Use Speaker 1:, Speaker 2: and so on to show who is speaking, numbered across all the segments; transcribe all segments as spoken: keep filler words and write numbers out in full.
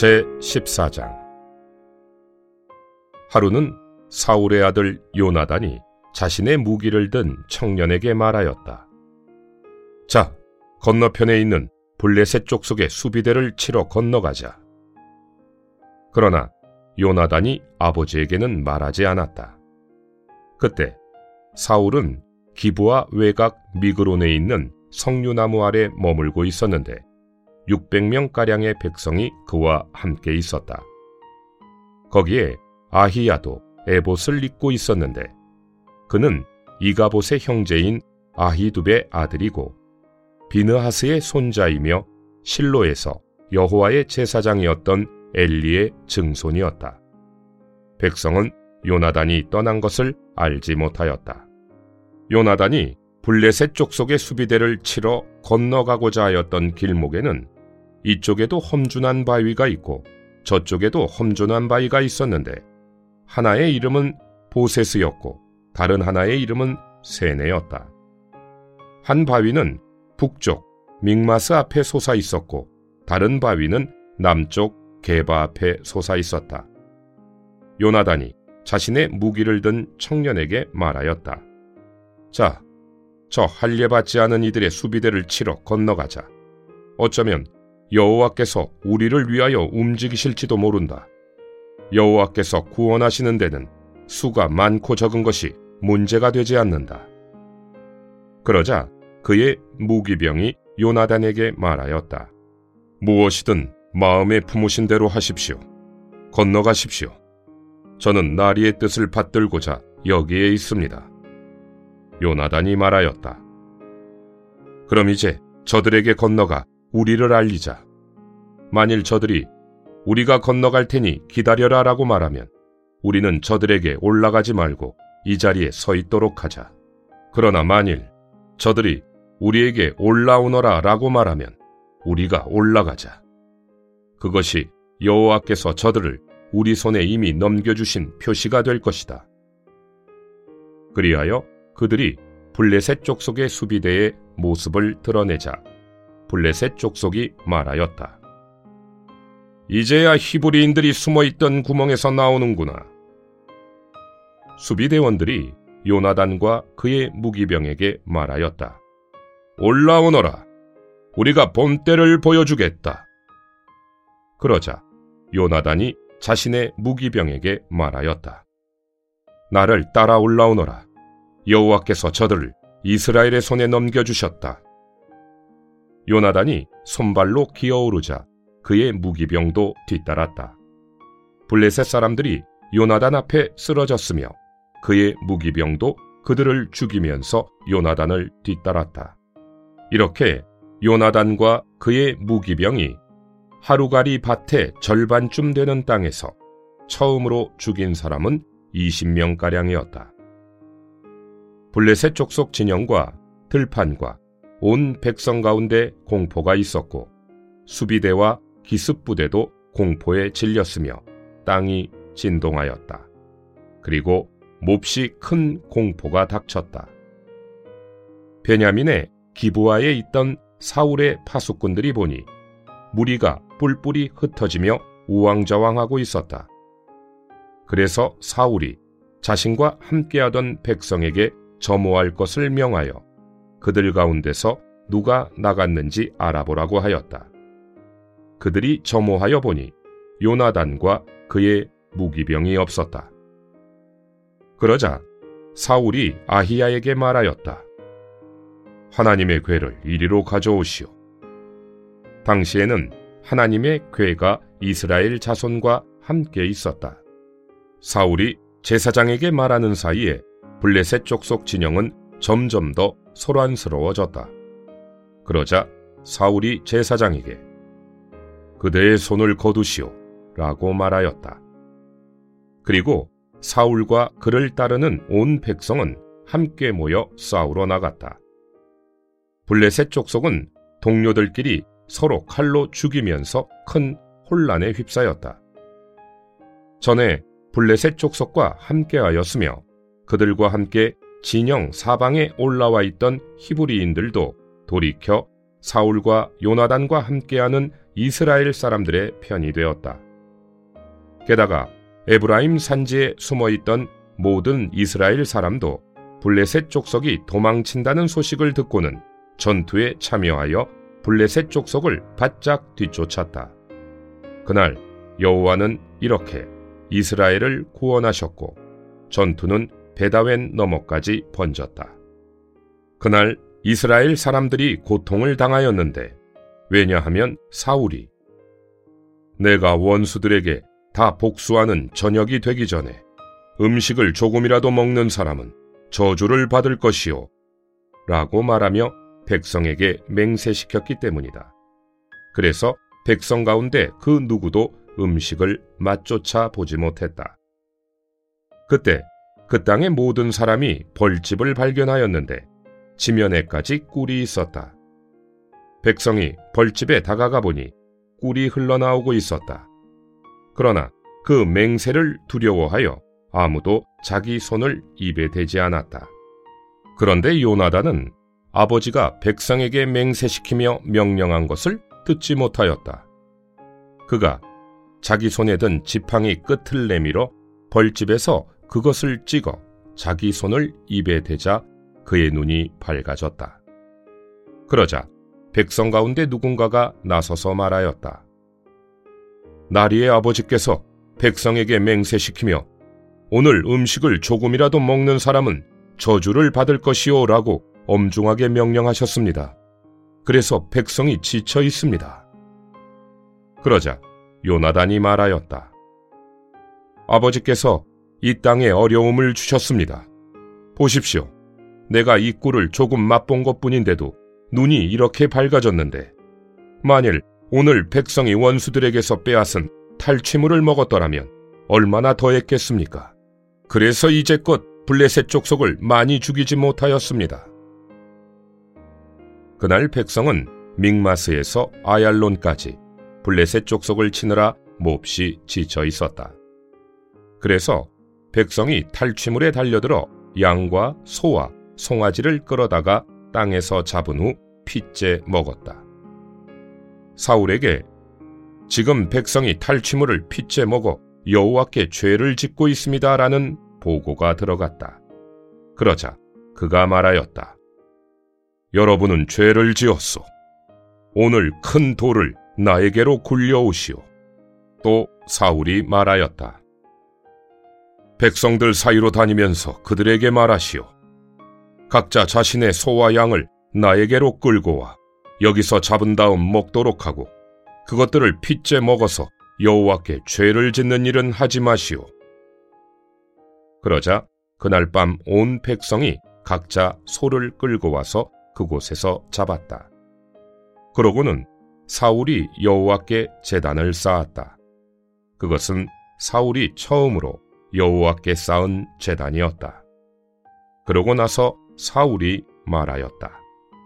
Speaker 1: 제십사 장. 하루는 사울의 아들 요나단이 자신의 무기를 든 청년에게 말하였다. 자, 건너편에 있는 블레셋 족속의 수비대를 치러 건너가자. 그러나 요나단이 아버지에게는 말하지 않았다. 그때 사울은 기브아 외곽 미그론에 있는 석류나무 아래 머물고 있었는데 육백 명가량의 백성이 그와 함께 있었다. 거기에 아히야도 에봇을 입고 있었는데 그는 이가봇의 형제인 아히두베의 아들이고 비느하스의 손자이며 실로에서 여호와의 제사장이었던 엘리의 증손이었다. 백성은 요나단이 떠난 것을 알지 못하였다. 요나단이 블레셋 족속의 수비대를 치러 건너가고자 하였던 길목에는 이쪽에도 험준한 바위가 있고 저쪽에도 험준한 바위가 있었는데 하나의 이름은 보세스였고 다른 하나의 이름은 세네였다. 한 바위는 북쪽 믹마스 앞에 솟아 있었고 다른 바위는 남쪽 게바 앞에 솟아 있었다. 요나단이 자신의 무기를 든 청년에게 말하였다. 자, 저 할례받지 않은 이들의 수비대를 치러 건너가자. 어쩌면 여호와께서 우리를 위하여 움직이실지도 모른다. 여호와께서 구원하시는 데는 수가 많고 적은 것이 문제가 되지 않는다. 그러자 그의 무기병이 요나단에게 말하였다. 무엇이든 마음에 품으신 대로 하십시오. 건너가십시오. 저는 나리의 뜻을 받들고자 여기에 있습니다. 요나단이 말하였다. 그럼 이제 저들에게 건너가 우리를 알리자. 만일 저들이 우리가 건너갈 테니 기다려라 라고 말하면 우리는 저들에게 올라가지 말고 이 자리에 서 있도록 하자. 그러나 만일 저들이 우리에게 올라오너라 라고 말하면 우리가 올라가자. 그것이 여호와께서 저들을 우리 손에 이미 넘겨주신 표시가 될 것이다. 그리하여 그들이 블레셋 족속의 수비대의 모습을 드러내자 블레셋 족속이 말하였다. 이제야 히브리인들이 숨어있던 구멍에서 나오는구나. 수비대원들이 요나단과 그의 무기병에게 말하였다. 올라오너라. 우리가 본때를 보여주겠다. 그러자 요나단이 자신의 무기병에게 말하였다. 나를 따라 올라오너라. 여호와께서 저들을 이스라엘의 손에 넘겨주셨다. 요나단이 손발로 기어오르자 그의 무기병도 뒤따랐다. 블레셋 사람들이 요나단 앞에 쓰러졌으며 그의 무기병도 그들을 죽이면서 요나단을 뒤따랐다. 이렇게 요나단과 그의 무기병이 하루가리 밭의 절반쯤 되는 땅에서 처음으로 죽인 사람은 이십 명가량이었다. 블레셋 족속 진영과 들판과 온 백성 가운데 공포가 있었고 수비대와 기습부대도 공포에 질렸으며 땅이 진동하였다. 그리고 몹시 큰 공포가 닥쳤다. 베냐민의 기브아에 있던 사울의 파수꾼들이 보니 무리가 뿔뿔이 흩어지며 우왕좌왕하고 있었다. 그래서 사울이 자신과 함께하던 백성에게 점호할 것을 명하여 그들 가운데서 누가 나갔는지 알아보라고 하였다. 그들이 점호하여 보니 요나단과 그의 무기병이 없었다. 그러자 사울이 아히야에게 말하였다. 하나님의 궤를 이리로 가져오시오. 당시에는 하나님의 궤가 이스라엘 자손과 함께 있었다. 사울이 제사장에게 말하는 사이에 블레셋 족속 진영은 점점 더 소란스러워졌다. 그러자 사울이 제사장에게 그대의 손을 거두시오 라고 말하였다. 그리고 사울과 그를 따르는 온 백성은 함께 모여 싸우러 나갔다. 블레셋 족속은 동료들끼리 서로 칼로 죽이면서 큰 혼란에 휩싸였다. 전에 블레셋 족속과 함께하였으며 그들과 함께 진영 사방에 올라와 있던 히브리인들도 돌이켜 사울과 요나단과 함께하는 이스라엘 사람들의 편이 되었다. 게다가 에브라임 산지에 숨어있던 모든 이스라엘 사람도 블레셋 족속이 도망친다는 소식을 듣고는 전투에 참여하여 블레셋 족속을 바짝 뒤쫓았다. 그날 여호와는 이렇게 이스라엘을 구원하셨고 전투는 베다웬 너머까지 번졌다. 그날 이스라엘 사람들이 고통을 당하였는데 왜냐하면 사울이 내가 원수들에게 다 복수하는 저녁이 되기 전에 음식을 조금이라도 먹는 사람은 저주를 받을 것이요 라고 말하며 백성에게 맹세시켰기 때문이다. 그래서 백성 가운데 그 누구도 음식을 맛조차 보지 못했다. 그때 그 땅의 모든 사람이 벌집을 발견하였는데 지면에까지 꿀이 있었다. 백성이 벌집에 다가가 보니 꿀이 흘러나오고 있었다. 그러나 그 맹세를 두려워하여 아무도 자기 손을 입에 대지 않았다. 그런데 요나단은 아버지가 백성에게 맹세시키며 명령한 것을 듣지 못하였다. 그가 자기 손에 든 지팡이 끝을 내밀어 벌집에서 그것을 찍어 자기 손을 입에 대자 그의 눈이 밝아졌다. 그러자 백성 가운데 누군가가 나서서 말하였다. 나리의 아버지께서 백성에게 맹세시키며 오늘 음식을 조금이라도 먹는 사람은 저주를 받을 것이요 라고 엄중하게 명령하셨습니다. 그래서 백성이 지쳐 있습니다. 그러자 요나단이 말하였다. 아버지께서 이 땅에 어려움을 주셨습니다. 보십시오. 내가 이 꿀을 조금 맛본 것뿐인데도 눈이 이렇게 밝아졌는데 만일 오늘 백성이 원수들에게서 빼앗은 탈취물을 먹었더라면 얼마나 더했겠습니까? 그래서 이제껏 블레셋 족속을 많이 죽이지 못하였습니다. 그날 백성은 믹마스에서 아얄론까지 블레셋 족속을 치느라 몹시 지쳐 있었다. 그래서 백성이 탈취물에 달려들어 양과 소와 송아지를 끌어다가 땅에서 잡은 후 핏째 먹었다. 사울에게 지금 백성이 탈취물을 핏째 먹어 여호와께 죄를 짓고 있습니다라는 보고가 들어갔다. 그러자 그가 말하였다. 여러분은 죄를 지었소. 오늘 큰 돌을 나에게로 굴려오시오. 또 사울이 말하였다. 백성들 사이로 다니면서 그들에게 말하시오. 각자 자신의 소와 양을 나에게로 끌고 와 여기서 잡은 다음 먹도록 하고 그것들을 핏째 먹어서 여호와께 죄를 짓는 일은 하지 마시오. 그러자 그날 밤 온 백성이 각자 소를 끌고 와서 그곳에서 잡았다. 그러고는 사울이 여호와께 제단을 쌓았다. 그것은 사울이 처음으로 여호와께 쌓은 제단이었다. 그러고 나서 사울이 말하였다.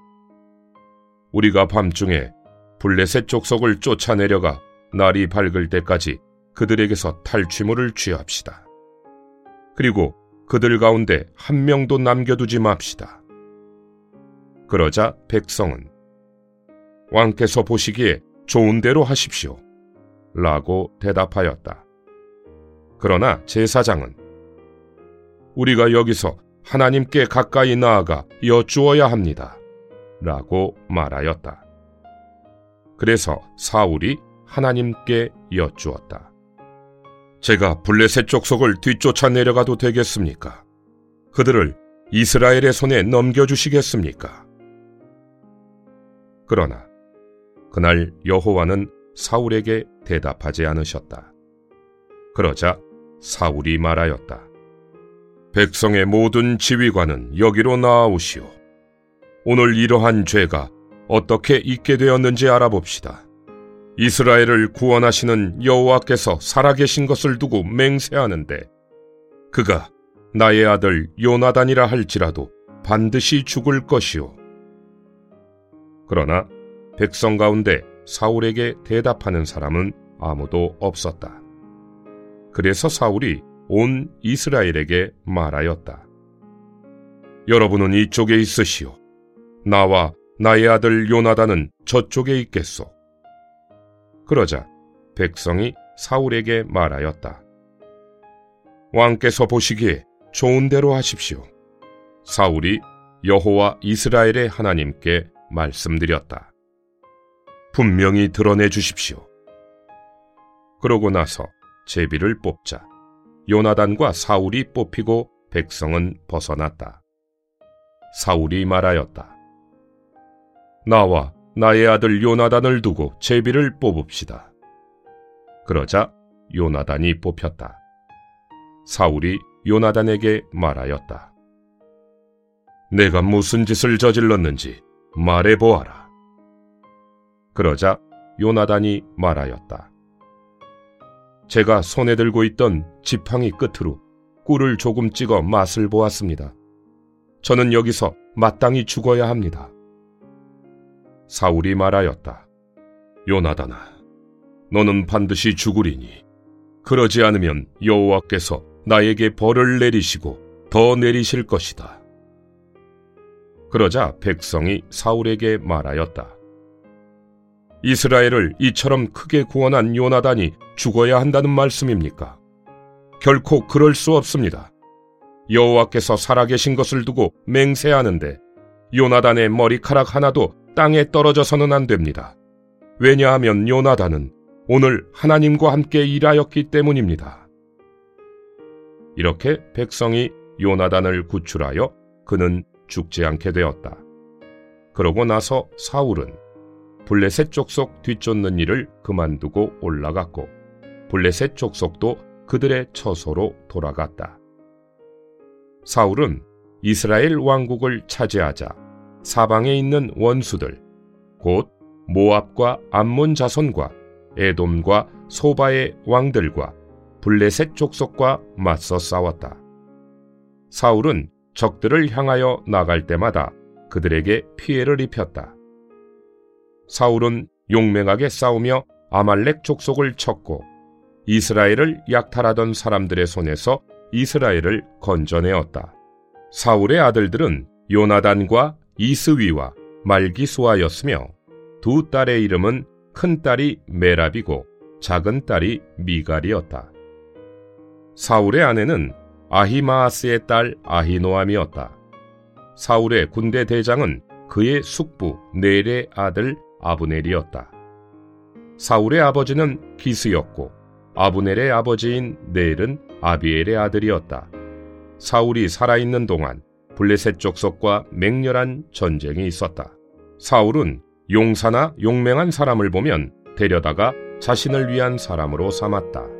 Speaker 1: 우리가 밤중에 블레셋 족속을 쫓아내려가 날이 밝을 때까지 그들에게서 탈취물을 취합시다. 그리고 그들 가운데 한 명도 남겨두지 맙시다. 그러자 백성은 왕께서 보시기에 좋은 대로 하십시오 라고 대답하였다. 그러나 제사장은 우리가 여기서 하나님께 가까이 나아가 여쭈어야 합니다 라고 말하였다. 그래서 사울이 하나님께 여쭈었다. 제가 블레셋 족속을 뒤쫓아 내려가도 되겠습니까? 그들을 이스라엘의 손에 넘겨주시겠습니까? 그러나 그날 여호와는 사울에게 대답하지 않으셨다. 그러자 사울이 말하였다. 백성의 모든 지휘관은 여기로 나아오시오. 오늘 이러한 죄가 어떻게 있게 되었는지 알아봅시다. 이스라엘을 구원하시는 여호와께서 살아계신 것을 두고 맹세하는데 그가 나의 아들 요나단이라 할지라도 반드시 죽을 것이오. 그러나 백성 가운데 사울에게 대답하는 사람은 아무도 없었다. 그래서 사울이 온 이스라엘에게 말하였다. 여러분은 이쪽에 있으시오. 나와 나의 아들 요나단은 저쪽에 있겠소. 그러자 백성이 사울에게 말하였다. 왕께서 보시기에 좋은 대로 하십시오. 사울이 여호와 이스라엘의 하나님께 말씀드렸다. 분명히 드러내 주십시오. 그러고 나서 제비를 뽑자 요나단과 사울이 뽑히고 백성은 벗어났다. 사울이 말하였다. 나와 나의 아들 요나단을 두고 제비를 뽑읍시다. 그러자 요나단이 뽑혔다. 사울이 요나단에게 말하였다. 내가 무슨 짓을 저질렀는지 말해보아라. 그러자 요나단이 말하였다. 제가 손에 들고 있던 지팡이 끝으로 꿀을 조금 찍어 맛을 보았습니다. 저는 여기서 마땅히 죽어야 합니다. 사울이 말하였다. 요나단아, 너는 반드시 죽으리니 그러지 않으면 여호와께서 나에게 벌을 내리시고 더 내리실 것이다. 그러자 백성이 사울에게 말하였다. 이스라엘을 이처럼 크게 구원한 요나단이 죽어야 한다는 말씀입니까? 결코 그럴 수 없습니다. 여호와께서 살아계신 것을 두고 맹세하는데 요나단의 머리카락 하나도 땅에 떨어져서는 안 됩니다. 왜냐하면 요나단은 오늘 하나님과 함께 일하였기 때문입니다. 이렇게 백성이 요나단을 구출하여 그는 죽지 않게 되었다. 그러고 나서 사울은 블레셋 족속 뒤쫓는 일을 그만두고 올라갔고 블레셋 족속도 그들의 처소로 돌아갔다. 사울은 이스라엘 왕국을 차지하자 사방에 있는 원수들, 곧 모압과 암몬 자손과 에돔과 소바의 왕들과 블레셋 족속과 맞서 싸웠다. 사울은 적들을 향하여 나갈 때마다 그들에게 피해를 입혔다. 사울은 용맹하게 싸우며 아말렉 족속을 쳤고 이스라엘을 약탈하던 사람들의 손에서 이스라엘을 건져내었다. 사울의 아들들은 요나단과 이스위와 말기수아였으며 두 딸의 이름은 큰 딸이 메랍이고 작은 딸이 미갈이었다. 사울의 아내는 아히마아스의 딸 아히노암이었다. 사울의 군대 대장은 그의 숙부 넬의 아들 아브넬이었다. 사울의 아버지는 기스였고 아브넬의 아버지인 넬은 아비엘의 아들이었다. 사울이 살아있는 동안 블레셋 족속과 맹렬한 전쟁이 있었다. 사울은 용사나 용맹한 사람을 보면 데려다가 자신을 위한 사람으로 삼았다.